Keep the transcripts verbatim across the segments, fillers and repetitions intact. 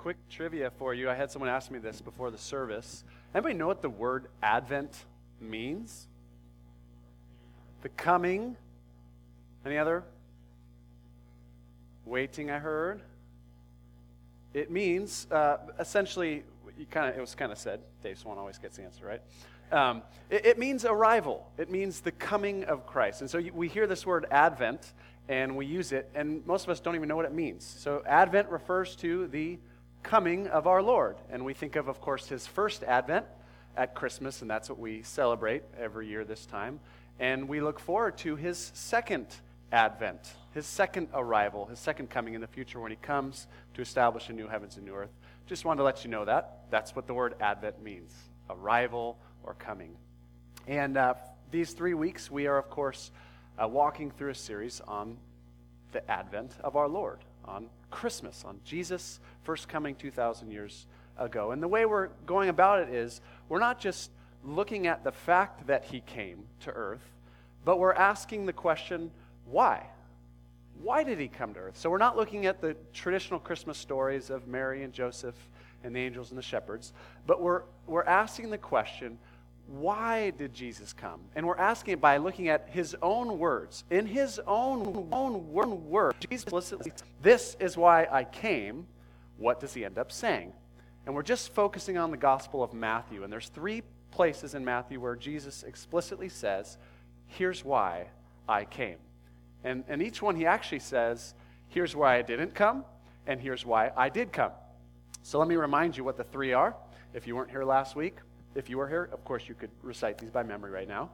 quick trivia for you. I had someone ask me this before the service. Anybody know what the word Advent means? The coming. Any other? Waiting, I heard. It means, uh, essentially, you kind of. It was kind of said. Dave Swan always gets the answer, right? Um, it, it means arrival. It means the coming of Christ. And so you, we hear this word Advent, and we use it, and most of us don't even know what it means. So Advent refers to the coming of our Lord. And we think of, of course, his first Advent at Christmas, and that's what we celebrate every year this time. And we look forward to his second Advent, his second arrival, his second coming in the future when he comes to establish a new heavens and new earth. Just wanted to let you know that. That's what the word Advent means, arrival or coming. And uh, these three weeks, we are, of course, uh, walking through a series on the advent of our Lord, on Christmas, on Jesus' first coming two thousand years ago. And the way we're going about it is, we're not just looking at the fact that he came to earth, but we're asking the question, why? Why did he come to earth? So we're not looking at the traditional Christmas stories of Mary and Joseph and the angels and the shepherds, but we're we're asking the question, why did Jesus come? And we're asking it by looking at his own words. In his own, own word, Jesus explicitly says, this is why I came. What does he end up saying? And we're just focusing on the Gospel of Matthew. And there's three places in Matthew where Jesus explicitly says, here's why I came. And, and each one he actually says, here's why I didn't come, and here's why I did come. So let me remind you what the three are, if you weren't here last week. If you were here, of course, you could recite these by memory right now.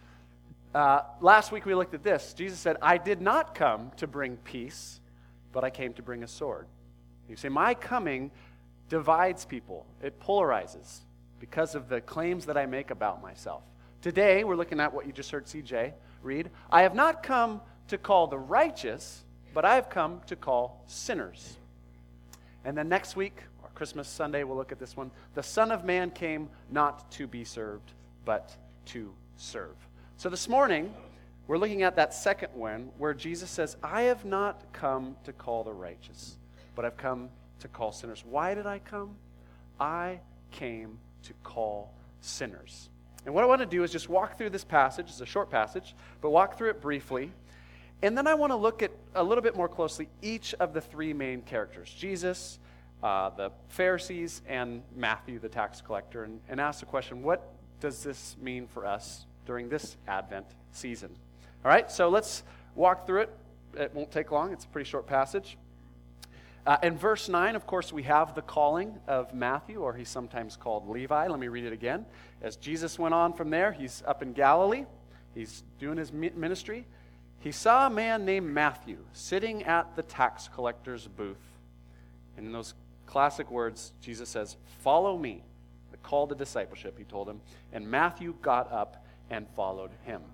Uh, last week we looked at this. Jesus said, I did not come to bring peace, but I came to bring a sword. You say, my coming divides people. It polarizes because of the claims that I make about myself. Today, we're looking at what you just heard C J read. I have not come to call the righteous, but I have come to call sinners. And then next week, Christmas Sunday, we'll look at this one. The Son of Man came not to be served, but to serve. So this morning, we're looking at that second one where Jesus says, I have not come to call the righteous, but I've come to call sinners. Why did I come? I came to call sinners. And what I want to do is just walk through this passage. It's a short passage, but walk through it briefly. And then I want to look at a little bit more closely each of the three main characters, Jesus, Uh, the Pharisees, and Matthew, the tax collector, and, and ask the question, what does this mean for us during this Advent season? All right, so let's walk through it. It won't take long. It's a pretty short passage. Uh, in verse nine, of course, we have the calling of Matthew, or he's sometimes called Levi. Let me read it again. As Jesus went on from there, he's up in Galilee. He's doing his ministry. He saw a man named Matthew sitting at the tax collector's booth. And in those classic words, Jesus says, follow me. The call to discipleship, he told him. And Matthew got up and followed him.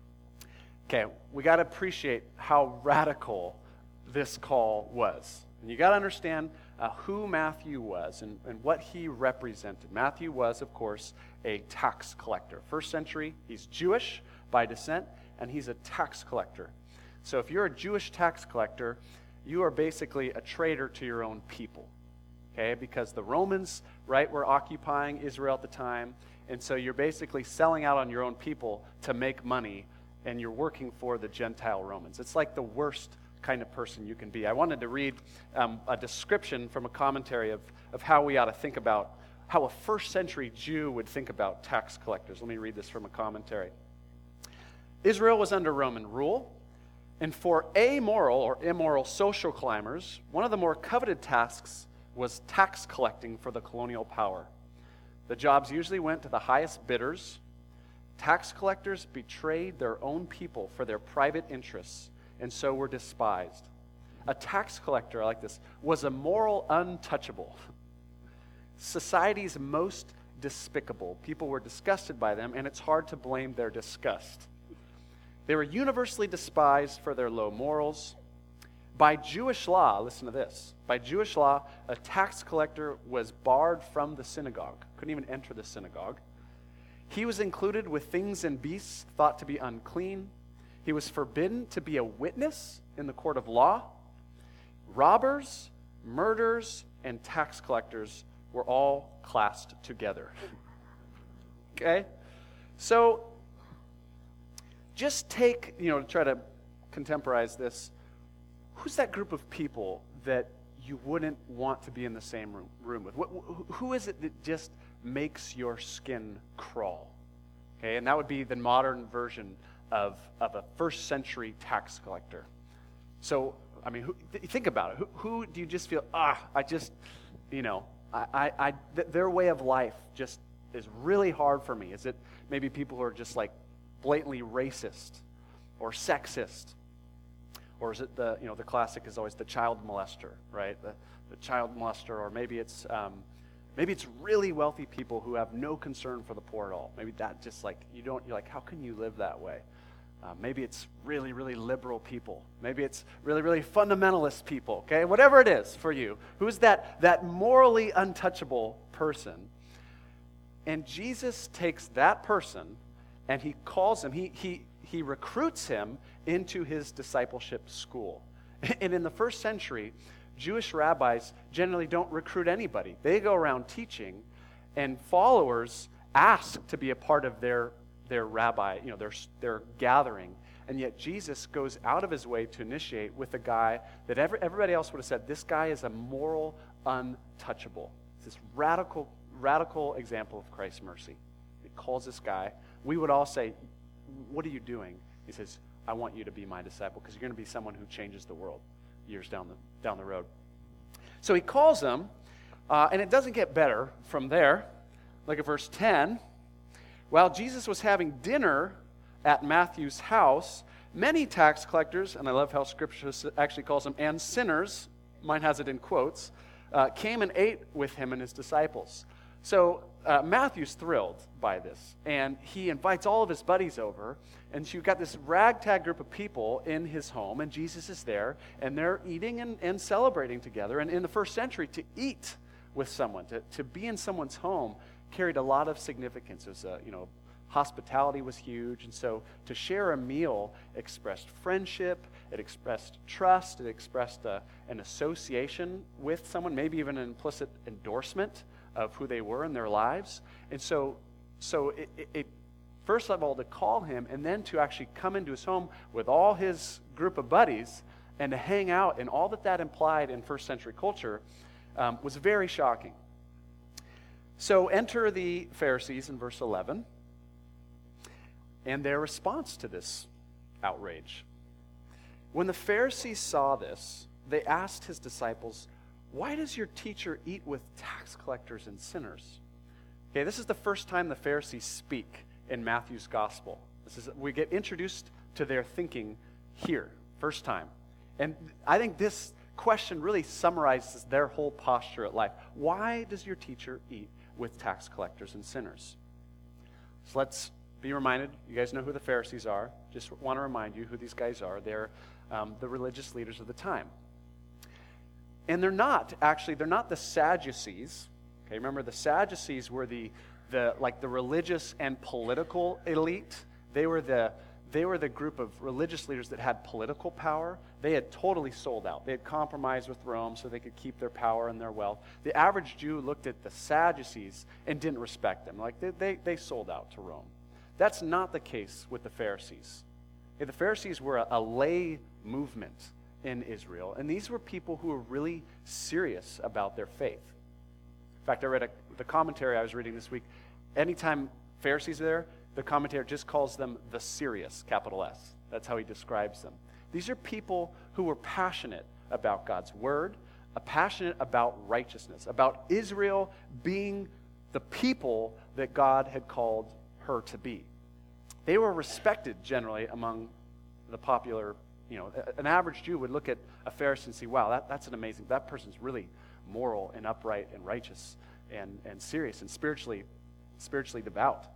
Okay, we got to appreciate how radical this call was. And you got to understand uh, who Matthew was and, and what he represented. Matthew was, of course, a tax collector. First century, he's Jewish by descent, and he's a tax collector. So if you're a Jewish tax collector, you are basically a traitor to your own people. Okay, because the Romans, right, were occupying Israel at the time, and so you're basically selling out on your own people to make money, and you're working for the Gentile Romans. It's like the worst kind of person you can be. I wanted to read um, a description from a commentary of, of how we ought to think about, how a first century Jew would think about tax collectors. Let me read this from a commentary. Israel was under Roman rule, and for amoral or immoral social climbers, one of the more coveted tasks was tax collecting for the colonial power. The jobs usually went to the highest bidders. Tax collectors betrayed their own people for their private interests, and so were despised. A tax collector, I like this, was a moral untouchable. Society's most despicable. People were disgusted by them, and it's hard to blame their disgust. They were universally despised for their low morals. By Jewish law, listen to this, by Jewish law, a tax collector was barred from the synagogue, couldn't even enter the synagogue. He was included with things and beasts thought to be unclean. He was forbidden to be a witness in the court of law. Robbers, murderers, and tax collectors were all classed together. Okay? So, just take, you know, to try to contemporize this, who's that group of people that you wouldn't want to be in the same room, room with? What, who is it that just makes your skin crawl? Okay, and that would be the modern version of, of a first century tax collector. So, I mean, who, th- think about it. Who, who do you just feel, ah, I just, you know, I, I, I th- their way of life just is really hard for me? Is it maybe people who are just like blatantly racist or sexist? Or is it the, you know, the classic is always the child molester, right? The, the child molester, or maybe it's, um, maybe it's really wealthy people who have no concern for the poor at all. Maybe that just like, you don't, you're like, how can you live that way? Uh, maybe it's really, really liberal people. Maybe it's really, really fundamentalist people, okay? Whatever it is for you. Who's that, that morally untouchable person? And Jesus takes that person and he calls him, he, he, he recruits him into his discipleship school. And in the first century, Jewish rabbis generally don't recruit anybody. They go around teaching, and followers ask to be a part of their their rabbi, you know, their their gathering. And yet Jesus goes out of his way to initiate with a guy that every, everybody else would have said, this guy is a moral untouchable. It's this radical, radical example of Christ's mercy. He calls this guy. We would all say, what are you doing? He says, I want you to be my disciple because you're going to be someone who changes the world years down the down the road. So he calls him, uh, and it doesn't get better from there. Look at verse ten. While Jesus was having dinner at Matthew's house, many tax collectors, and I love how Scripture actually calls them, and sinners, mine has it in quotes, uh, came and ate with him and his disciples. So uh, Matthew's thrilled by this, and he invites all of his buddies over, and so you've got this ragtag group of people in his home, and Jesus is there, and they're eating and, and celebrating together. And in the first century, to eat with someone, to, to be in someone's home, carried a lot of significance. It was, uh, you know, hospitality was huge, and so to share a meal expressed friendship, it expressed trust, it expressed uh, an association with someone, maybe even an implicit endorsement of who they were in their lives. And so, so it, it, it first of all, to call him, and then to actually come into his home with all his group of buddies and to hang out, and all that that implied in first century culture um, was very shocking. So enter the Pharisees in verse eleven, and their response to this outrage. When the Pharisees saw this, they asked his disciples, why does your teacher eat with tax collectors and sinners? Okay, this is the first time the Pharisees speak in Matthew's gospel. This is, we get introduced to their thinking here, first time. And I think this question really summarizes their whole posture at life. Why does your teacher eat with tax collectors and sinners? So let's be reminded, you guys know who the Pharisees are. Just want to remind you who these guys are. They're um, the religious leaders of the time. And they're not, actually, they're not the Sadducees. Okay, remember the Sadducees were the, the like the religious and political elite. They were the they were the group of religious leaders that had political power. They had totally sold out. They had compromised with Rome so they could keep their power and their wealth. The average Jew looked at the Sadducees and didn't respect them. Like they they, they sold out to Rome. That's not the case with the Pharisees. Okay, the Pharisees were a, a lay movement in Israel, and these were people who were really serious about their faith. In fact, I read a, the commentary I was reading this week. Anytime Pharisees are there, the commentator just calls them the serious, capital S. That's how he describes them. These are people who were passionate about God's word, uh, passionate about righteousness, about Israel being the people that God had called her to be. They were respected generally among the popular. You know, an average Jew would look at a Pharisee and see, wow, that, that's an amazing, that person's really moral and upright and righteous and, and serious and spiritually, spiritually devout.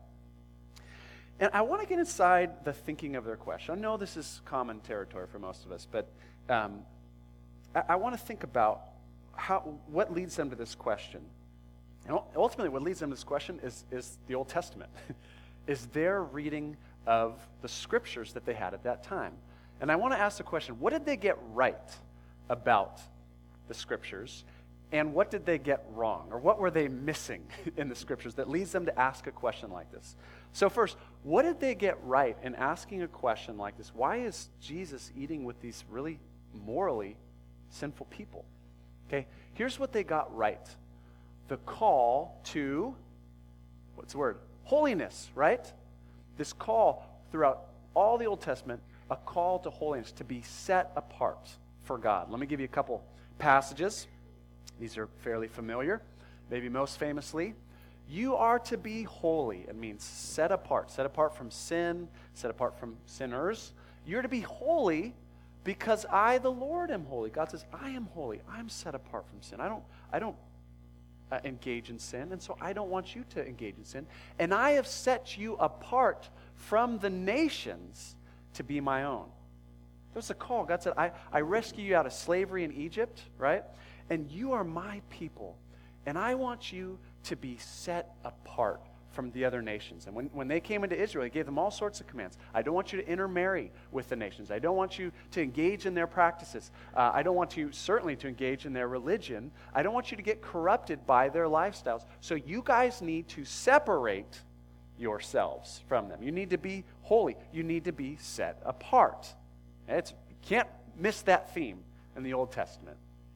And I want to get inside the thinking of their question. I know this is common territory for most of us, but um, I, I want to think about how what leads them to this question. And ultimately what leads them to this question is, is the Old Testament, is their reading of the scriptures that they had at that time. And I want to ask the question, what did they get right about the scriptures? And what did they get wrong? Or what were they missing in the scriptures that leads them to ask a question like this? So first, what did they get right in asking a question like this? Why is Jesus eating with these really morally sinful people? Okay, here's what they got right. The call to, what's the word? Holiness, right? This call throughout all the Old Testament, a call to holiness, to be set apart for God. Let me give you a couple passages. These are fairly familiar. Maybe most famously, you are to be holy. It means set apart. Set apart from sin, set apart from sinners. You're to be holy because I, the Lord, am holy. God says, I am holy. I'm set apart from sin. I don't, I don't uh, engage in sin, and so I don't want you to engage in sin. And I have set you apart from the nations to be my own. There's a call. God said, I, I rescue you out of slavery in Egypt, right? And you are my people, and I want you to be set apart from the other nations. And when, when they came into Israel, he gave them all sorts of commands. I don't want you to intermarry with the nations. I don't want you to engage in their practices. Uh, I don't want you, certainly, to engage in their religion. I don't want you to get corrupted by their lifestyles. So you guys need to separate yourselves from them. You need to be holy. You need to be set apart. It's, you can't miss that theme in the Old Testament.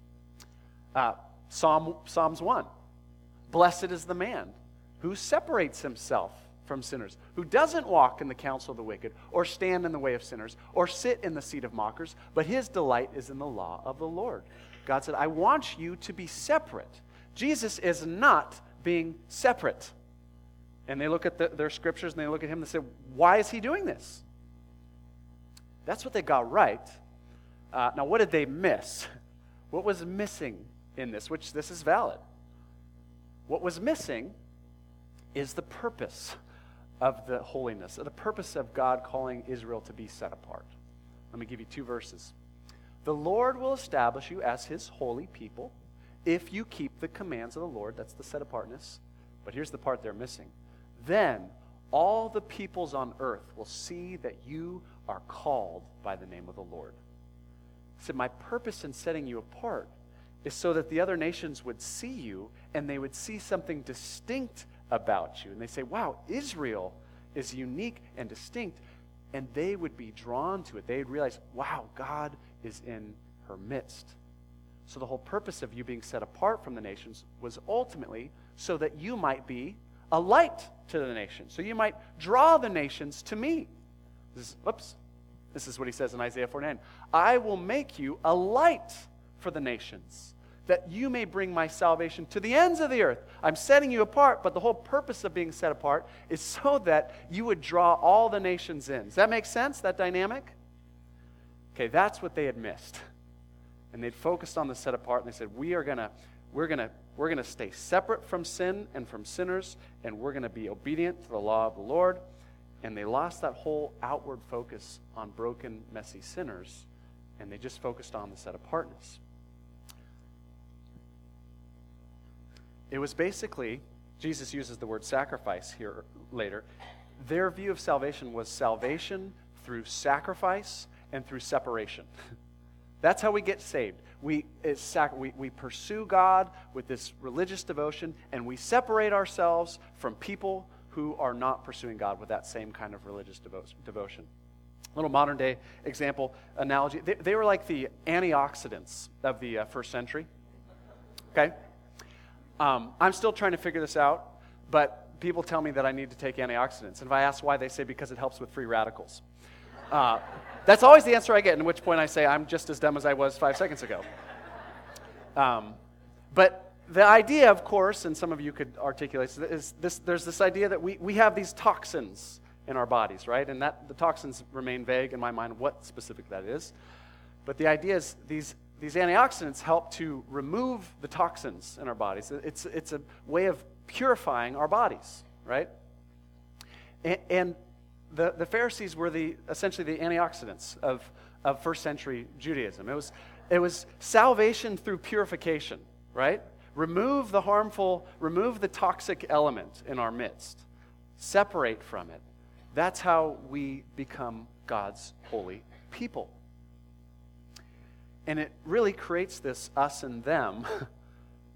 Uh, Psalm, Psalms one. Blessed is the man who separates himself from sinners, who doesn't walk in the counsel of the wicked, or stand in the way of sinners, or sit in the seat of mockers, but his delight is in the law of the Lord. God said, I want you to be separate. Jesus is not being separate. And they look at the, their scriptures and they look at him and they say, why is he doing this? That's what they got right. Uh, now, what did they miss? What was missing in this, which this is valid? What was missing is the purpose of the holiness, the purpose of God calling Israel to be set apart. Let me give you two verses. The Lord will establish you as his holy people if you keep the commands of the Lord. That's the set apartness. But here's the part they're missing. Then all the peoples on earth will see that you are called by the name of the Lord. He said, my purpose in setting you apart is so that the other nations would see you and they would see something distinct about you. And they say, wow, Israel is unique and distinct. And they would be drawn to it. They'd realize, wow, God is in her midst. So the whole purpose of you being set apart from the nations was ultimately so that you might be a light to the nations. So you might draw the nations to me. This is, whoops. This is what he says in Isaiah forty-nine. I will make you a light for the nations, that you may bring my salvation to the ends of the earth. I'm setting you apart, but the whole purpose of being set apart is so that you would draw all the nations in. Does that make sense, that dynamic? Okay, that's what they had missed. And they'd focused on the set apart, and they said, we are gonna, we're gonna, we're gonna stay separate from sin and from sinners, and we're gonna be obedient to the law of the Lord. And they lost that whole outward focus on broken, messy sinners, and they just focused on the set apartness. It was basically, Jesus uses the word sacrifice here later. Their view of salvation was salvation through sacrifice and through separation. That's how we get saved. We, it's sac- we, we pursue God with this religious devotion, and we separate ourselves from people who are not pursuing God with that same kind of religious devo- devotion. A little modern day example, analogy. They, they were like the antioxidants of the uh, first century. Okay? Um, I'm still trying to figure this out, but people tell me that I need to take antioxidants. And if I ask why, they say because it helps with free radicals. Uh, that's always the answer I get, in which point I say I'm just as dumb as I was five seconds ago. Um, but the idea, of course, and some of you could articulate, is this, there's this idea that we, we have these toxins in our bodies, right? And that the toxins remain vague in my mind what specific that is. But the idea is these These antioxidants help to remove the toxins in our bodies. It's, it's a way of purifying our bodies, right? And, and the, the Pharisees were the essentially the antioxidants of, of first century Judaism. It was, it was salvation through purification, right? Remove the harmful, remove the toxic element in our midst. Separate from it. That's how we become God's holy people. And it really creates this us and them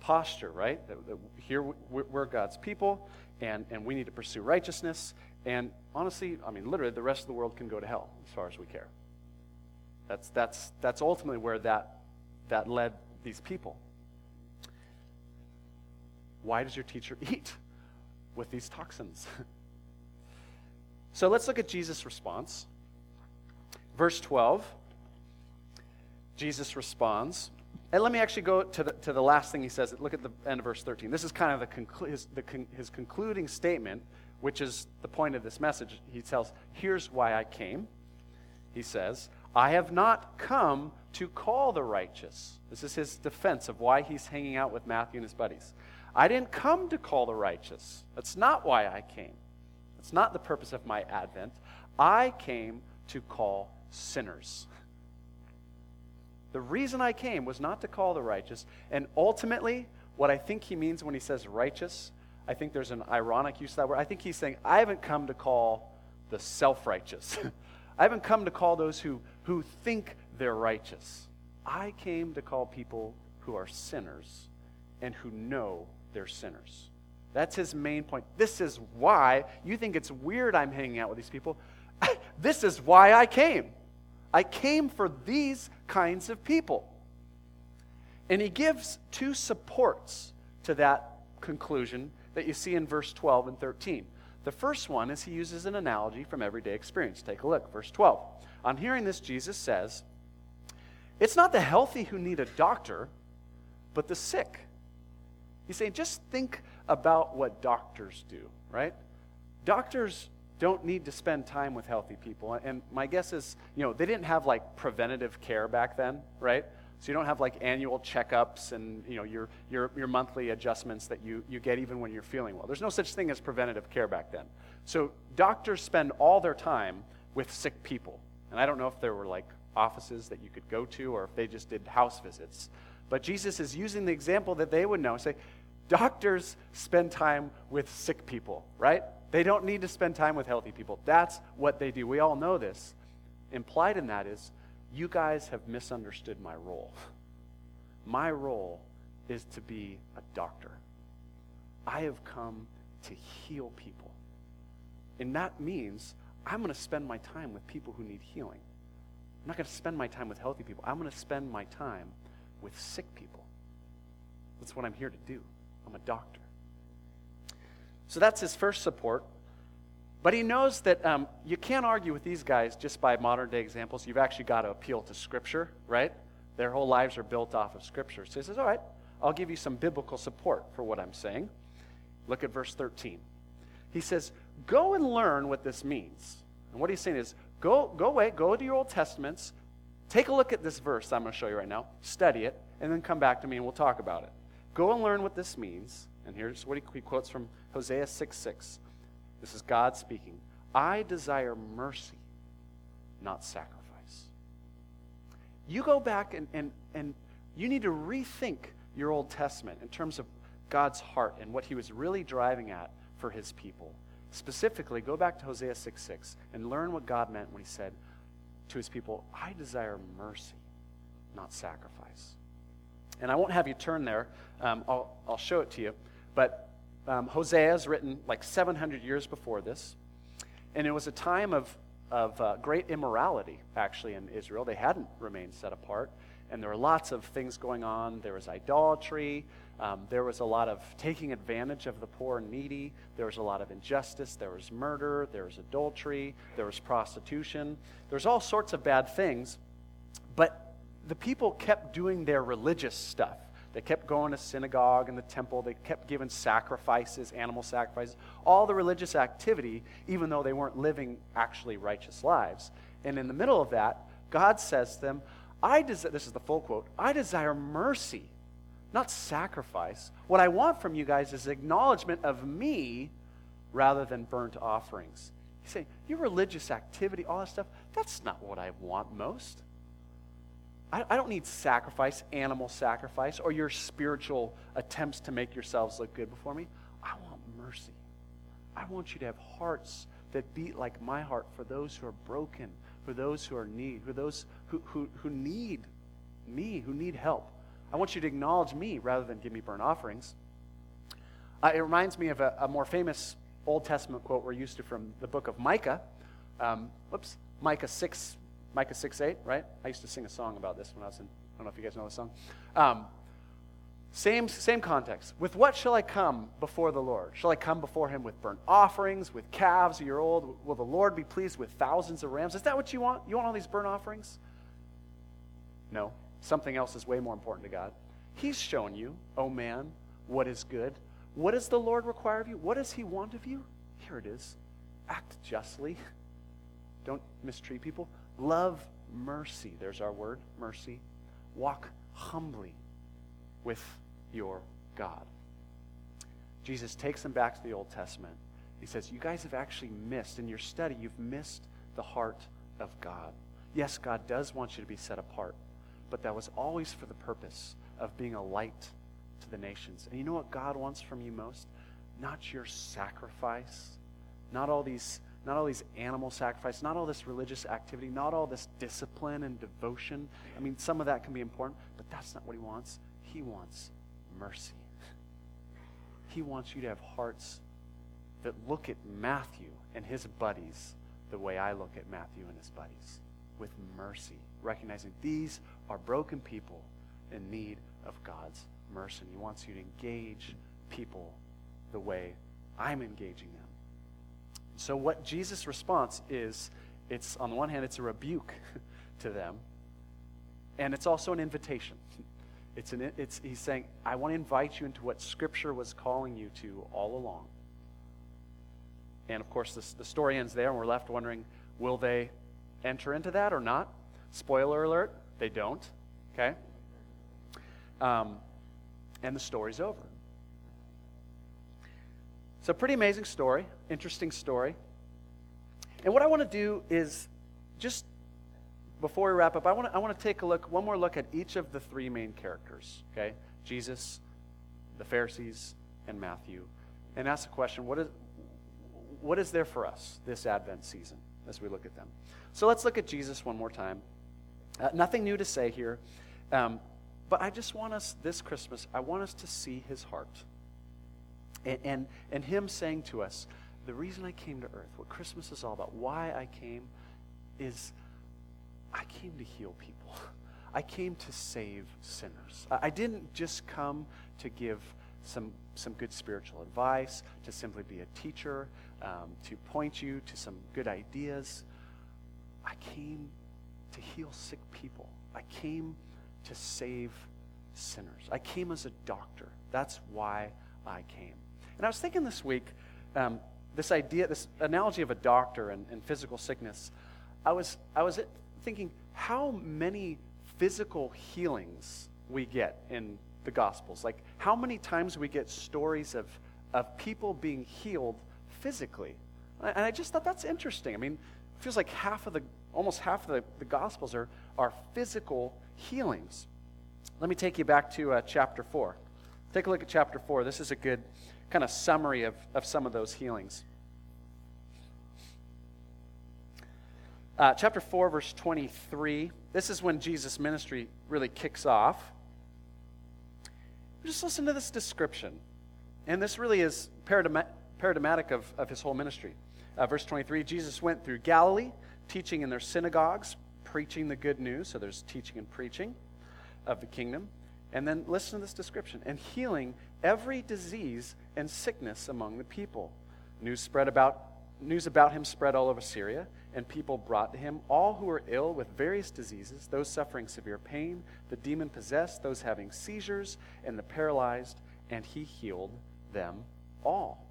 posture, right? That, that here we're, we're God's people, and, and we need to pursue righteousness. And honestly, I mean, literally, the rest of the world can go to hell as far as we care. That's that's that's ultimately where that that led these people. Why does your teacher eat with these toxins? So let's look at Jesus' response. Verse twelve, Jesus responds. And let me actually go to the, to the last thing he says. Look at the end of verse thirteen. This is kind of the conclu- his, the con- his concluding statement, which is the point of this message. He tells, here's why I came. He says, I have not come to call the righteous. This is his defense of why he's hanging out with Matthew and his buddies. I didn't come to call the righteous. That's not why I came. That's not the purpose of my advent. I came to call sinners. The reason I came was not to call the righteous. And ultimately, what I think he means when he says righteous, I think there's an ironic use of that word. I think he's saying, I haven't come to call the self-righteous. I haven't come to call those who, who think they're righteous. I came to call people who are sinners and who know they're sinners. That's his main point. This is why you think it's weird I'm hanging out with these people. This is why I came. I came for these kinds of people. And he gives two supports to that conclusion that you see in verse twelve and thirteen. The first one is he uses an analogy from everyday experience. Take a look, verse twelve. On hearing this, Jesus says, it's not the healthy who need a doctor, but the sick. He's saying, just think about what doctors do, right? Doctors don't need to spend time with healthy people. And my guess is, you know, they didn't have like preventative care back then, right? So you don't have like annual checkups and, you know, your your your monthly adjustments that you, you get even when you're feeling well. There's no such thing as preventative care back then. So doctors spend all their time with sick people. And I don't know if there were like offices that you could go to or if they just did house visits. But Jesus is using the example that they would know. Say, doctors spend time with sick people, right? They don't need to spend time with healthy people. That's what they do. We all know this. Implied in that is, you guys have misunderstood my role. My role is to be a doctor. I have come to heal people. And that means I'm going to spend my time with people who need healing. I'm not going to spend my time with healthy people. I'm going to spend my time with sick people. That's what I'm here to do. I'm a doctor. So that's his first support. But he knows that um, you can't argue with these guys just by modern-day examples. You've actually got to appeal to Scripture, right? Their whole lives are built off of Scripture. So he says, all right, I'll give you some biblical support for what I'm saying. Look at verse thirteen. He says, go and learn what this means. And what he's saying is, go, go away, go to your Old Testaments, take a look at this verse I'm going to show you right now, study it, and then come back to me and we'll talk about it. Go and learn what this means. And here's what he, he quotes from Hosea six six. This is God speaking. I desire mercy, not sacrifice. You go back and, and, and you need to rethink your Old Testament in terms of God's heart and what he was really driving at for his people. Specifically, go back to Hosea six six and learn what God meant when he said to his people, I desire mercy, not sacrifice. And I won't have you turn there. Um, I'll, I'll show it to you. But Um, Hosea is written like seven hundred years before this, and it was a time of, of uh, great immorality, actually, in Israel. They hadn't remained set apart, and there were lots of things going on. There was idolatry. Um, there was a lot of taking advantage of the poor and needy. There was a lot of injustice. There was murder. There was adultery. There was prostitution. There's all sorts of bad things, but the people kept doing their religious stuff. They kept going to synagogue and the temple. They kept giving sacrifices, animal sacrifices, all the religious activity, even though they weren't living actually righteous lives. And in the middle of that, God says to them, I desire, this is the full quote, I desire mercy, not sacrifice. What I want from you guys is acknowledgement of me rather than burnt offerings. He's saying, your religious activity, all that stuff, that's not what I want most. I don't need sacrifice, animal sacrifice, or your spiritual attempts to make yourselves look good before me. I want mercy. I want you to have hearts that beat like my heart for those who are broken, for those who are in need, for those who, who, who need me, who need help. I want you to acknowledge me rather than give me burnt offerings. Uh, it reminds me of a, a more famous Old Testament quote we're used to from the book of Micah. Um, whoops, Micah six, Micah six eight, right? I used to sing a song about this when I was in, I don't know if you guys know the song. Um, same, same context. With what shall I come before the Lord? Shall I come before him with burnt offerings, with calves a year old? Will the Lord be pleased with thousands of rams? Is that what you want? You want all these burnt offerings? No. Something else is way more important to God. He's shown you, oh man, what is good. What does the Lord require of you? What does he want of you? Here it is. Act justly. Don't mistreat people. Love mercy. There's our word, mercy. Walk humbly with your God. Jesus takes them back to the Old Testament. He says, you guys have actually missed, in your study, you've missed the heart of God. Yes, God does want you to be set apart, but that was always for the purpose of being a light to the nations. And you know what God wants from you most? Not your sacrifice, not all these, not all these animal sacrifice, not all this religious activity, not all this discipline and devotion. I mean, some of that can be important, but that's not what he wants. He wants mercy. He wants you to have hearts that look at Matthew and his buddies the way I look at Matthew and his buddies, with mercy, recognizing these are broken people in need of God's mercy. And he wants you to engage people the way I'm engaging them. So what Jesus' response is, it's on the one hand, it's a rebuke to them, and it's also an invitation. It's an, it's, he's saying, I want to invite you into what Scripture was calling you to all along. And of course, this, the story ends there, and we're left wondering, will they enter into that or not? Spoiler alert, they don't, okay? Um, and the story's over. So pretty amazing story, interesting story. And what I want to do is just, before we wrap up, I want to I want to take a look, one more look at each of the three main characters, okay? Jesus, the Pharisees, and Matthew. And ask the question, what is, what is there for us this Advent season as we look at them? So let's look at Jesus one more time. Uh, nothing new to say here. Um, but I just want us, this Christmas, I want us to see his heart. And, and, and him saying to us, the reason I came to earth, what Christmas is all about, why I came, is I came to heal people. I came to save sinners. I, I didn't just come to give some, some good spiritual advice, to simply be a teacher, um, to point you to some good ideas. I came to heal sick people. I came to save sinners. I came as a doctor. That's why I came. And I was thinking this week, um, this idea, this analogy of a doctor and, and physical sickness, I was, I was thinking how many physical healings we get in the Gospels. Like how many times we get stories of, of people being healed physically. And I just thought that's interesting. I mean, it feels like half of the, almost half of the, the Gospels are, are physical healings. Let me take you back to uh, chapter four. Take a look at chapter four. This is a good kind of summary of, of some of those healings. Uh, chapter four, verse twenty-three. This is when Jesus' ministry really kicks off. Just listen to this description. And this really is paradigm- paradigmatic of, of his whole ministry. Uh, verse twenty-three, Jesus went through Galilee, teaching in their synagogues, preaching the good news. So there's teaching and preaching of the kingdom. And then listen to this description. And healing every disease and sickness among the people. News spread about news about him spread all over Syria, and people brought to him all who were ill with various diseases, those suffering severe pain, the demon-possessed, those having seizures, and the paralyzed, and he healed them all.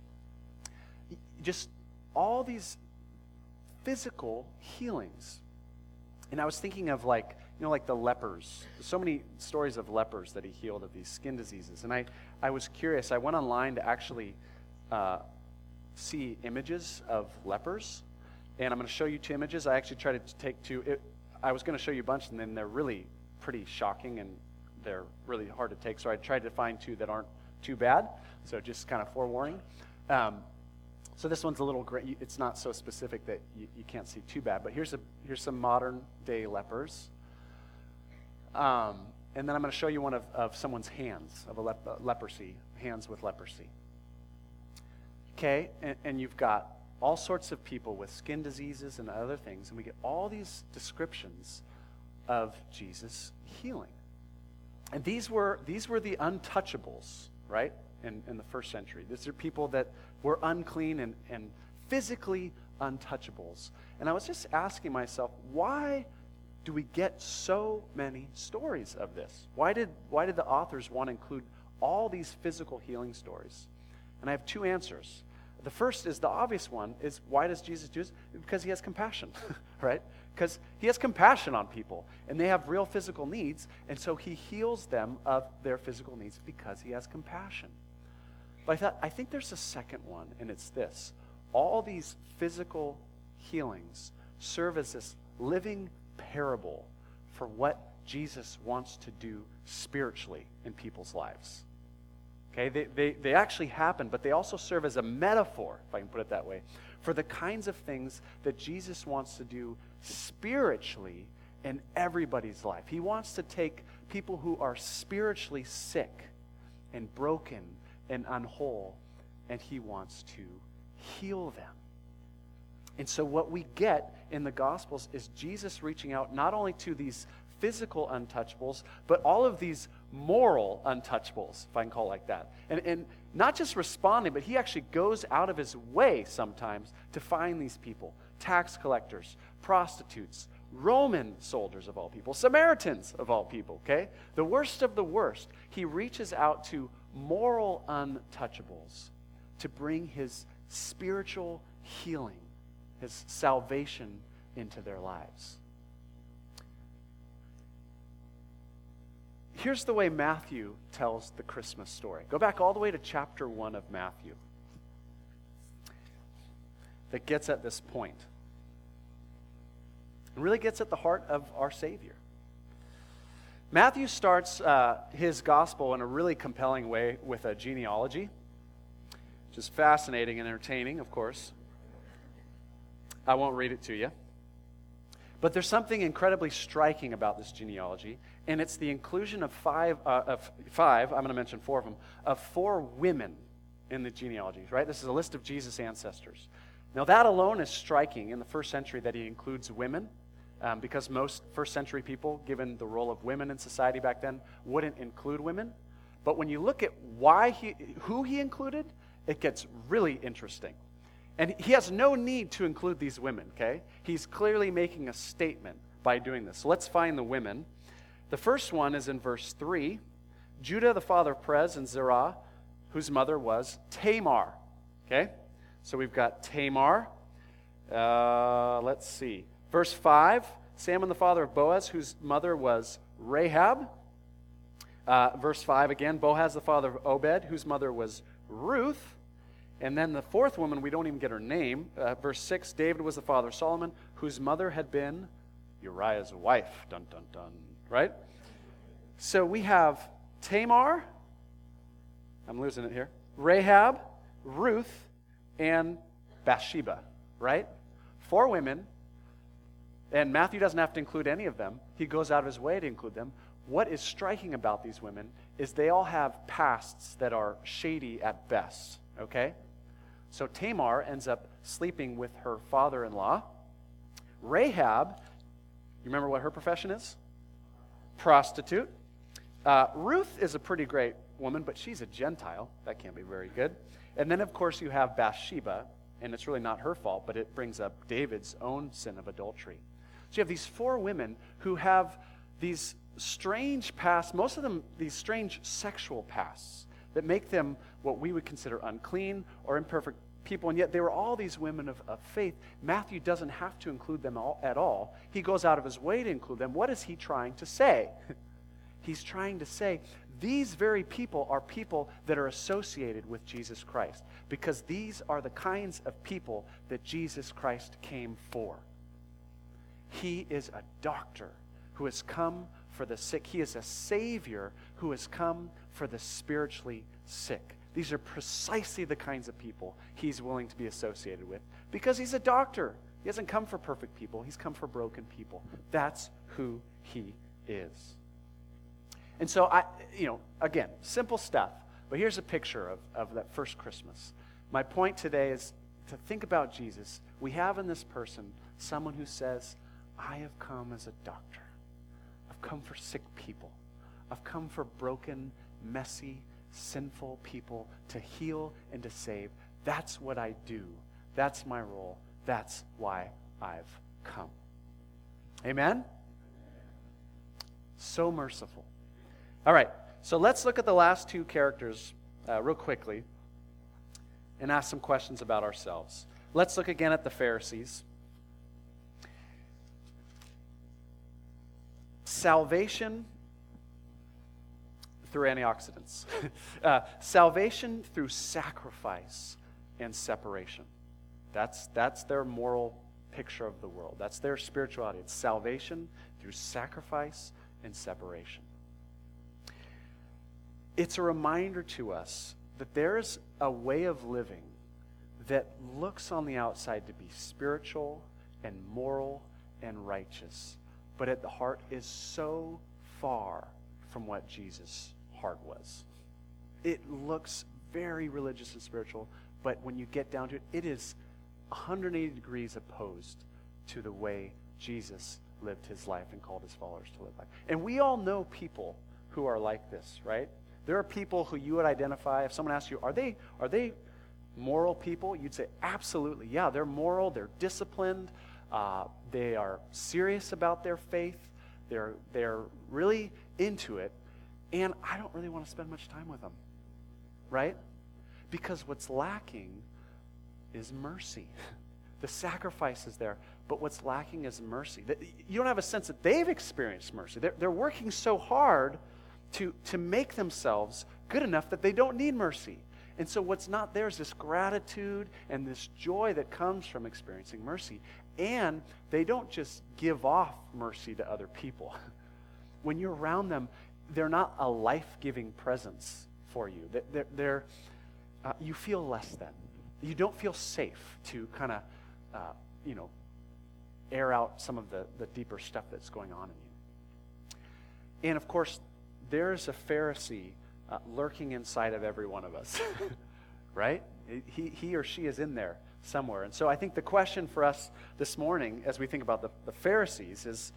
Just all these physical healings. And I was thinking of like, you know, like the lepers. There's so many stories of lepers that he healed of these skin diseases. And I, I was curious. I went online to actually uh, see images of lepers. And I'm going to show you two images. I actually tried to take two. It, I was going to show you a bunch, and then they're really pretty shocking, and they're really hard to take. So I tried to find two that aren't too bad. So just kind of forewarning. Um, so this one's a little gray. It's not so specific that you, you can't see too bad. But here's a here's some modern day lepers. Um, and then I'm going to show you one of, of someone's hands, of a lep- uh, leprosy, hands with leprosy. Okay, and, and you've got all sorts of people with skin diseases and other things, and we get all these descriptions of Jesus healing. And these were these were the untouchables, right, in, in the first century. These are people that were unclean and, and physically untouchables. And I was just asking myself, why do we get so many stories of this? Why did why did the authors want to include all these physical healing stories? And I have two answers. The first is the obvious one, is why does Jesus do this? Because he has compassion, right? Because he has compassion on people, and they have real physical needs, and so he heals them of their physical needs because he has compassion. But I thought, I think there's a second one, and it's this. All these physical healings serve as this living parable for what Jesus wants to do spiritually in people's lives. Okay, they, they, they actually happen, but they also serve as a metaphor, if I can put it that way, for the kinds of things that Jesus wants to do spiritually in everybody's life. He wants to take people who are spiritually sick and broken and unwhole, and he wants to heal them. And so what we get in the Gospels is Jesus reaching out not only to these physical untouchables, but all of these moral untouchables, if I can call it like that. And, and not just responding, but he actually goes out of his way sometimes to find these people. Tax collectors, prostitutes, Roman soldiers of all people, Samaritans of all people, okay? The worst of the worst. He reaches out to moral untouchables to bring his spiritual healing, his salvation into their lives. Here's the way Matthew tells the Christmas story. Go back all the way to chapter one of Matthew. That gets at this point. It really gets at the heart of our Savior. Matthew starts uh, his gospel in a really compelling way with a genealogy, which is fascinating and entertaining, of course. I won't read it to you. But there's something incredibly striking about this genealogy, and it's the inclusion of five, uh, of five, I'm going to mention four of them, of four women in the genealogies, right? This is a list of Jesus' ancestors. Now that alone is striking in the first century that he includes women, um, because most first century people, given the role of women in society back then, wouldn't include women. But when you look at why he, who he included, it gets really interesting. And he has no need to include these women, okay? He's clearly making a statement by doing this. So let's find the women. The first one is in verse three. Judah, the father of Perez and Zerah, whose mother was Tamar, okay? So we've got Tamar. Uh, let's see. Verse five, Salmon, the father of Boaz, whose mother was Rahab. Uh, verse five again, Boaz, the father of Obed, whose mother was Ruth. And then the fourth woman, we don't even get her name. Uh, verse six, David was the father of Solomon, whose mother had been Uriah's wife. Dun, dun, dun. Right? So we have Tamar, I'm losing it here, Rahab, Ruth, and Bathsheba. Right? Four women, and Matthew doesn't have to include any of them. He goes out of his way to include them. What is striking about these women is they all have pasts that are shady at best. Okay? So Tamar ends up sleeping with her father-in-law. Rahab, you remember what her profession is? Prostitute. Uh, Ruth is a pretty great woman, but she's a Gentile. That can't be very good. And then, of course, you have Bathsheba, and it's really not her fault, but it brings up David's own sin of adultery. So you have these four women who have these strange pasts, most of them these strange sexual pasts, that make them what we would consider unclean or imperfect people, and yet they were all these women of, of faith. Matthew doesn't have to include them all, at all. He goes out of his way to include them. What is he trying to say? He's trying to say these very people are people that are associated with Jesus Christ, because these are the kinds of people that Jesus Christ came for. He is a doctor who has come for the sick. He is a Savior who has come for the spiritually sick. These are precisely the kinds of people he's willing to be associated with, because he's a doctor. He hasn't come for perfect people. He's come for broken people. That's who he is. And so I, you know, again, simple stuff, but here's a picture of, of that first Christmas. My point today is to think about Jesus. We have in this person someone who says, I have come as a doctor. I've come for sick people. I've come for broken, messy, sinful people to heal and to save. That's what I do. That's my role. That's why I've come. Amen? So merciful. All right, so let's look at the last two characters uh, real quickly and ask some questions about ourselves. Let's look again at the Pharisees. Salvation through antioxidants. uh, salvation through sacrifice and separation. That's, that's their moral picture of the world. That's their spirituality. It's salvation through sacrifice and separation. It's a reminder to us that there's a way of living that looks on the outside to be spiritual and moral and righteous, but at the heart is so far from what Jesus' heart was. It looks very religious and spiritual, but when you get down to it, it is one hundred eighty degrees opposed to the way Jesus lived his life and called his followers to live life. And we all know people who are like this, right? There are people who you would identify, if someone asks you, are they are they moral people? You'd say, absolutely. Yeah, they're moral, they're disciplined, uh, they are serious about their faith, they're they're really into it, and I don't really want to spend much time with them, right? Because what's lacking is mercy. The sacrifice is there, but what's lacking is mercy. You don't have a sense that they've experienced mercy. They're, they're working so hard to, to make themselves good enough that they don't need mercy. And so what's not there is this gratitude and this joy that comes from experiencing mercy. And they don't just give off mercy to other people. When you're around them, they're not a life-giving presence for you. They're, they're, uh, you feel less than. You don't feel safe to kind of, uh, you know, air out some of the, the deeper stuff that's going on in you. And of course, there's a Pharisee uh, lurking inside of every one of us, right? He, he or she is in there somewhere. And so I think the question for us this morning, as we think about the, the Pharisees, is,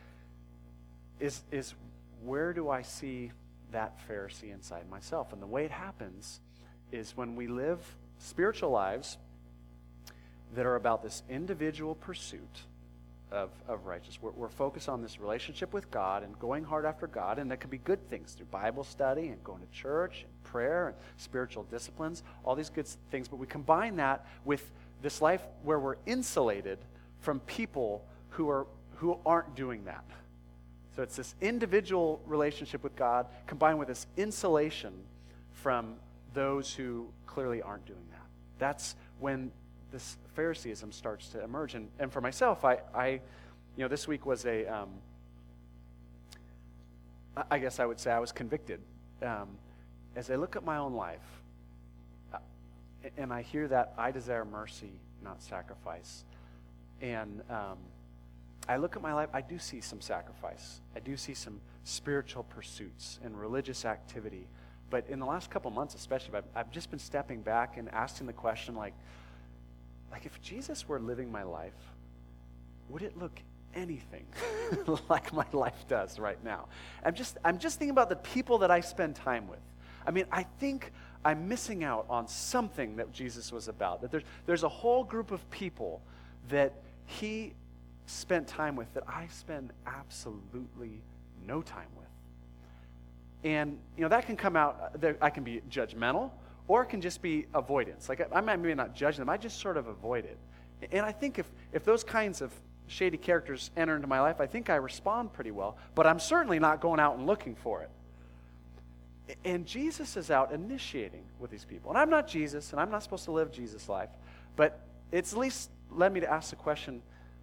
is, is where do I see that Pharisee inside myself? And the way it happens is when we live spiritual lives that are about this individual pursuit of, of righteousness. We're, we're focused on this relationship with God and going hard after God, and that can be good things through Bible study and going to church and prayer and spiritual disciplines, all these good things, but we combine that with this life where we're insulated from people who are who aren't doing that. So it's this individual relationship with God combined with this insulation from those who clearly aren't doing that. That's when this Phariseeism starts to emerge. And, and for myself, I, I, you know, this week was a, um, I guess I would say I was convicted. Um, as I look at my own life, uh, and I hear that I desire mercy, not sacrifice. And um, I look at my life, I do see some sacrifice. I do see some spiritual pursuits and religious activity. But in the last couple months especially, I've, I've just been stepping back and asking the question, like, like if Jesus were living my life, would it look anything like my life does right now? I'm just, I'm just thinking about the people that I spend time with. I mean, I think I'm missing out on something that Jesus was about. That there's, there's a whole group of people that he spent time with that I spend absolutely no time with. And, you know, that can come out, there, I can be judgmental, or it can just be avoidance. Like, I, I might maybe not judge them, I just sort of avoid it. And I think if, if those kinds of shady characters enter into my life, I think I respond pretty well, but I'm certainly not going out and looking for it. And Jesus is out initiating with these people. And I'm not Jesus, and I'm not supposed to live Jesus' life, but it's at least led me to ask the question,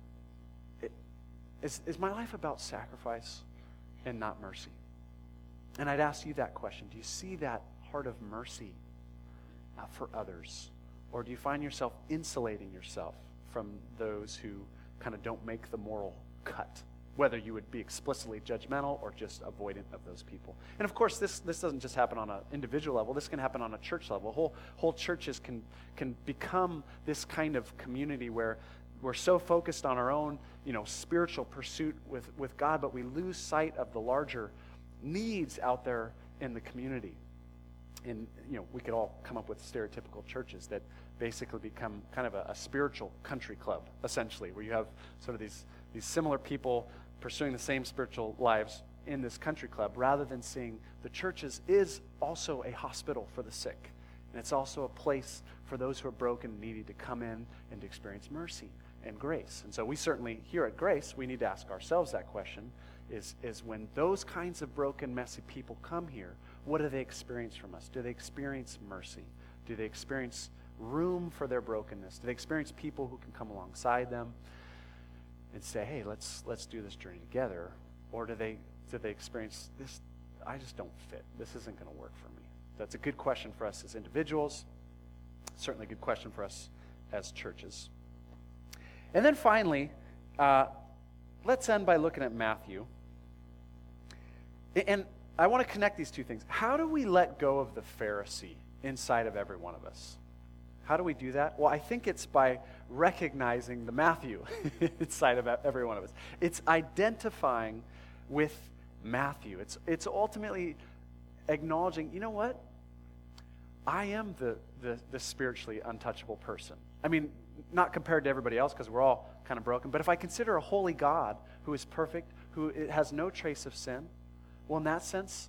is, is my life about sacrifice and not mercy? And I'd ask you that question. Do you see that heart of mercy uh, for others? Or do you find yourself insulating yourself from those who kind of don't make the moral cut whether you would be explicitly judgmental or just avoidant of those people. And of course, this, this doesn't just happen on an individual level. This can happen on a church level. Whole, whole churches can, can become this kind of community where we're so focused on our own, you know, spiritual pursuit with, with God, but we lose sight of the larger needs out there in the community. And, you know, we could all come up with stereotypical churches that basically become kind of a, a spiritual country club, essentially, where you have sort of these, these similar people pursuing the same spiritual lives in this country club, rather than seeing the churches is also a hospital for the sick. And it's also a place for those who are broken and needy to come in and to experience mercy and grace. And so we certainly, here at Grace, we need to ask ourselves that question, is, is when those kinds of broken, messy people come here, what do they experience from us? Do they experience mercy? Do they experience room for their brokenness? Do they experience people who can come alongside them and say, hey, let's let's do this journey together? Or do they do they experience this, I just don't fit. This isn't going to work for me. That's a good question for us as individuals. Certainly a good question for us as churches. And then finally, uh, let's end by looking at Matthew. And I want to connect these two things. How do we let go of the Pharisee inside of every one of us? How do we do that? Well, I think it's by recognizing the Matthew inside of every one of us. It's identifying with Matthew. It's, it's ultimately acknowledging, you know what? I am the, the, the spiritually untouchable person. I mean, not compared to everybody else, because we're all kind of broken, but if I consider a holy God who is perfect, who has no trace of sin, well, in that sense,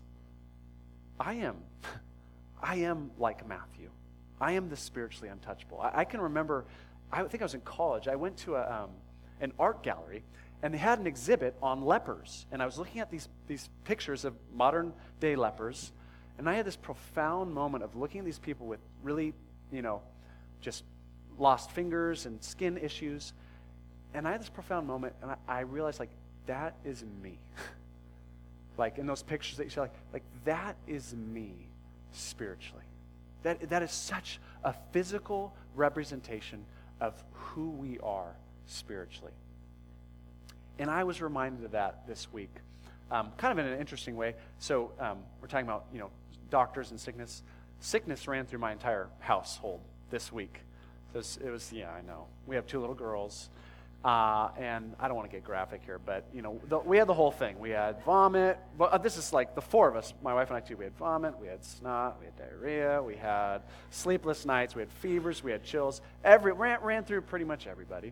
I am. I am like Matthew. I am the spiritually untouchable. I, I can remember, I think I was in college, I went to a, um, an art gallery, and they had an exhibit on lepers. And I was looking at these, these pictures of modern-day lepers, and I had this profound moment of looking at these people with really, you know, just lost fingers and skin issues. And I had this profound moment, and I, I realized, like, that is me. Like, in those pictures that you see, like, like, that is me spiritually. That, that is such a physical representation of who we are spiritually. And I was reminded of that this week, um, kind of in an interesting way. So um, we're talking about, you know, doctors and sickness. Sickness ran through my entire household this week. So it was, it was yeah, I know. We have two little girls. Uh, and I don't want to get graphic here, but, you know, the, we had the whole thing. We had vomit. But uh, this is like the four of us, my wife and I too. We had vomit, we had snot, we had diarrhea, we had sleepless nights, we had fevers, we had chills. Every ran, ran through pretty much everybody.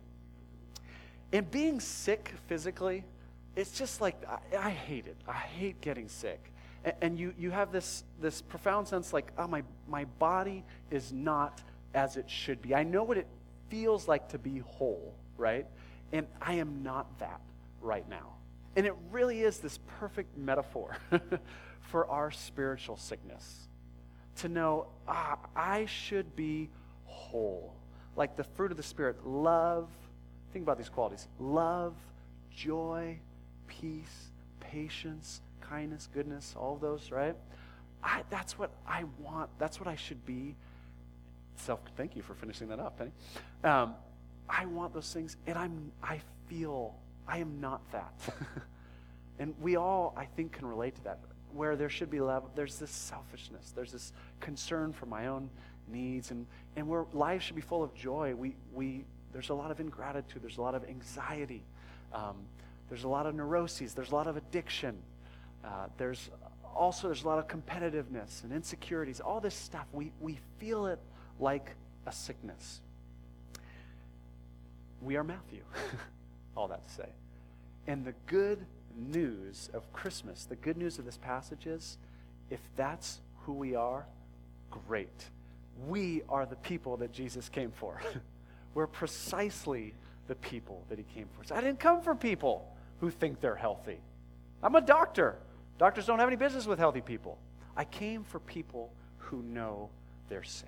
And being sick physically, it's just like, I, I hate it. I hate getting sick. And, and you, you have this, this profound sense like, oh, my, my body is not as it should be. I know what it feels like to be whole, right? And I am not that right now. And it really is this perfect metaphor for our spiritual sickness. To know, ah, I should be whole. Like the fruit of the Spirit, love. Think about these qualities. Love, joy, peace, patience, kindness, goodness, all of those, right? I, that's what I want. That's what I should be. Self, thank you for finishing that up, Penny. Um, I want those things, and I'm, I feel I am not that. And we all, I think, can relate to that. Where there should be love, there's this selfishness. There's this concern for my own needs, and, and where life should be full of joy, we, we there's a lot of ingratitude. There's a lot of anxiety. Um, there's a lot of neuroses. There's a lot of addiction. Uh, there's also, there's a lot of competitiveness and insecurities. All this stuff, we, we feel it like a sickness. We are Matthew, all that to say. And the good news of Christmas, the good news of this passage is, if that's who we are, great. We are the people that Jesus came for. We're precisely the people that he came for. So I didn't come for people who think they're healthy. I'm a doctor. Doctors don't have any business with healthy people. I came for people who know they're sick.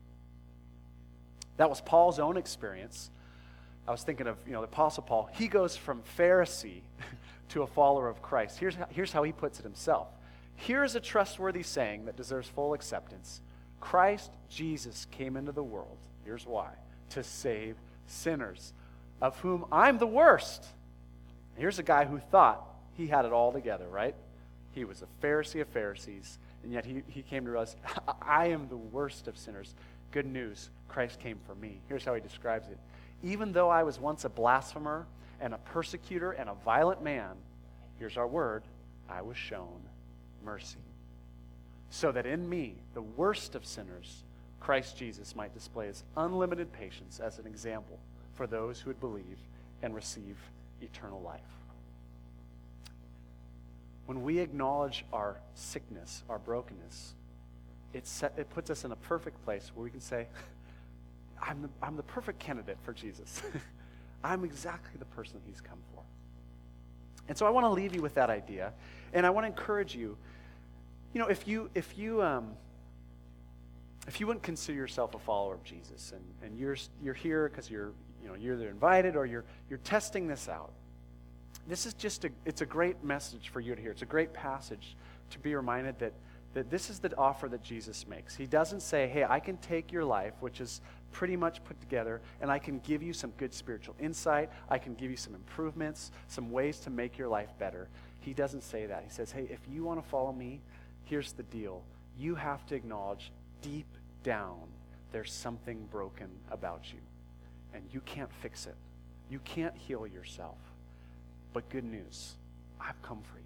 That was Paul's own experience. I was thinking of, you know, the Apostle Paul. He goes from Pharisee to a follower of Christ. Here's how, here's how he puts it himself. Here's a trustworthy saying that deserves full acceptance. Christ Jesus came into the world, here's why, to save sinners, of whom I'm the worst. here's a guy who thought he had it all together, right? He was a Pharisee of Pharisees, and yet he, he came to realize, I am the worst of sinners. Good news, Christ came for me. Here's how he describes it. Even though I was once a blasphemer and a persecutor and a violent man, here's our word, I was shown mercy. So that in me, the worst of sinners, Christ Jesus might display his unlimited patience as an example for those who would believe and receive eternal life. When we acknowledge our sickness, our brokenness, it, set, it puts us in a perfect place where we can say, I'm the, I'm the perfect candidate for Jesus. I'm exactly the person he's come for. And so I want to leave you with that idea, and I want to encourage you, you know, if you if you um, if you wouldn't consider yourself a follower of Jesus, and, and you're you're here because you're you know you're either invited or you're you're testing this out. This is just a it's a great message for you to hear. It's a great passage to be reminded that that this is the offer that Jesus makes. He doesn't say, hey, I can take your life, which is pretty much put together, and I can give you some good spiritual insight. I can give you some improvements, some ways to make your life better. He doesn't say that. He says, hey, if you want to follow me, here's the deal. You have to acknowledge deep down there's something broken about you, and you can't fix it. You can't heal yourself. But good news, I've come for you.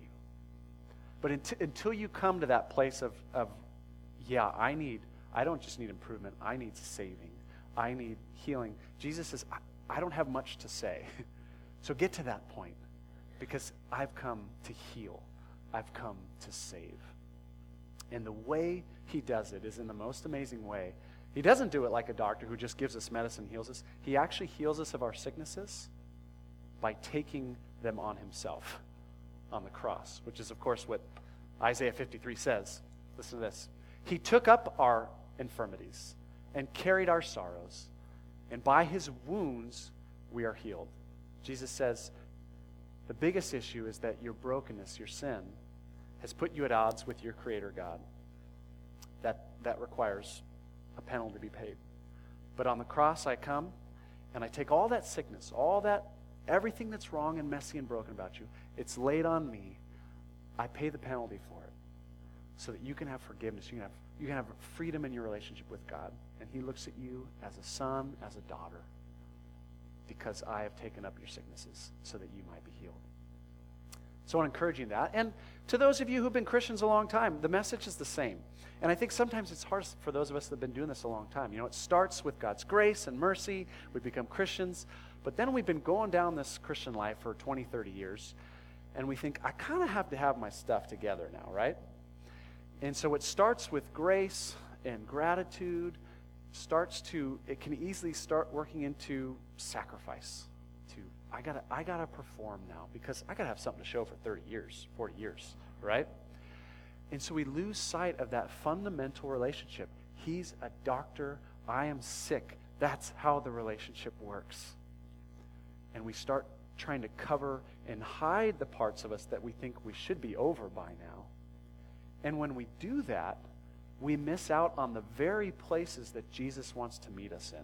But until, until you come to that place of, of, yeah, I need, I don't just need improvement, I need saving. I need healing. Jesus says, I, I don't have much to say. So get to that point, because I've come to heal. I've come to save. And the way he does it is in the most amazing way. He doesn't do it like a doctor who just gives us medicine, heals us. He actually heals us of our sicknesses by taking them on himself on the cross, which is, of course, what Isaiah fifty-three says. Listen to this. He took up our infirmities and carried our sorrows, and by his wounds we are healed. Jesus says the biggest issue is that your brokenness, your sin, has put you at odds with your Creator God. That, that requires a penalty to be paid. But on the cross I come, and I take all that sickness, all that, everything that's wrong and messy and broken about you, it's laid on me. I pay the penalty for it so that you can have forgiveness. You can have, you can have freedom in your relationship with God. And he looks at you as a son, as a daughter, because I have taken up your sicknesses so that you might be healed. So I want to encourage you in that. And to those of you who've been Christians a long time, the message is the same. And I think sometimes it's hard for those of us that have been doing this a long time. You know, it starts with God's grace and mercy. We become Christians. But then we've been going down this Christian life for twenty, thirty years, and we think, I kind of have to have my stuff together now, right? And so it starts with grace and gratitude, starts to, it can easily start working into sacrifice. To, I gotta, I gotta perform now, because I gotta have something to show for thirty years, forty years, right? And so we lose sight of that fundamental relationship. He's a doctor, I am sick. That's how the relationship works. And we start trying to cover and hide the parts of us that we think we should be over by now. And when we do that, we miss out on the very places that Jesus wants to meet us in.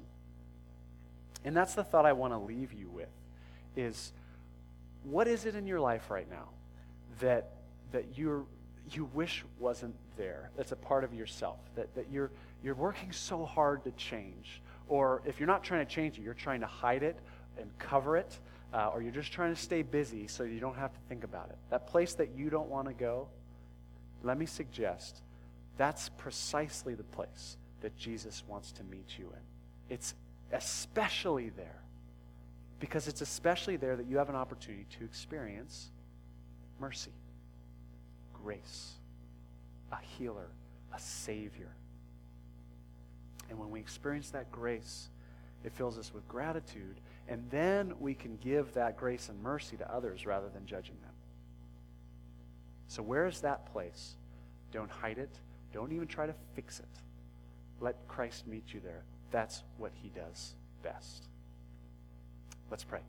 And that's the thought I want to leave you with, is what is it in your life right now that that you're you wish wasn't there, that's a part of yourself, that, that you're you're working so hard to change? Or if you're not trying to change it, you're trying to hide it and cover it, uh, or you're just trying to stay busy so you don't have to think about it. That place that you don't want to go, let me suggest, that's precisely the place that Jesus wants to meet you in. It's especially there, because it's especially there that you have an opportunity to experience mercy, grace, a healer, a Savior. And when we experience that grace, it fills us with gratitude, and then we can give that grace and mercy to others rather than judging them. So where is that place? Don't hide it. Don't even try to fix it. Let Christ meet you there. That's what he does best. Let's pray.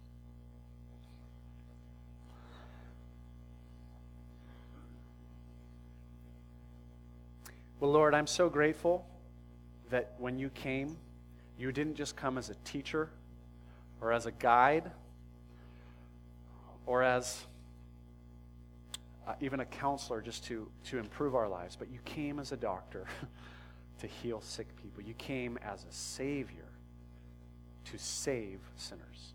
Well, Lord, I'm so grateful that when you came, you didn't just come as a teacher or as a guide or as uh, even a counselor just to, to improve our lives, but you came as a doctor to heal sick people. You came as a Savior to save sinners.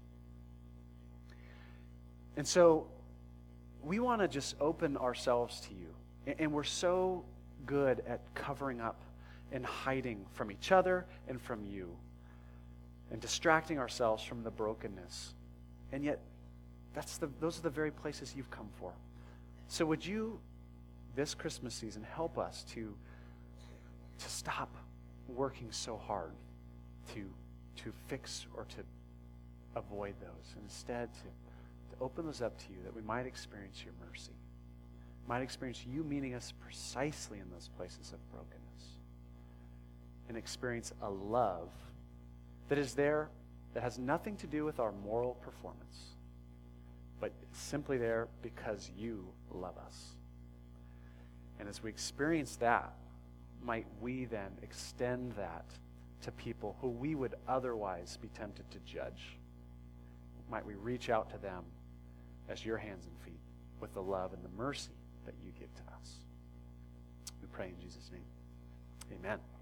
And so we want to just open ourselves to you. And, and we're so good at covering up and hiding from each other and from you and distracting ourselves from the brokenness. And yet, that's the, those are the very places you've come for. So would you, this Christmas season, help us to, to stop working so hard to, to fix or to avoid those, and instead to, to open those up to you, that we might experience your mercy, might experience you meeting us precisely in those places of brokenness, and experience a love that is there, that has nothing to do with our moral performance, but simply there because you love us. And as we experience that, might we then extend that to people who we would otherwise be tempted to judge? Might we reach out to them as your hands and feet with the love and the mercy that you give to us? We pray in Jesus' name. Amen.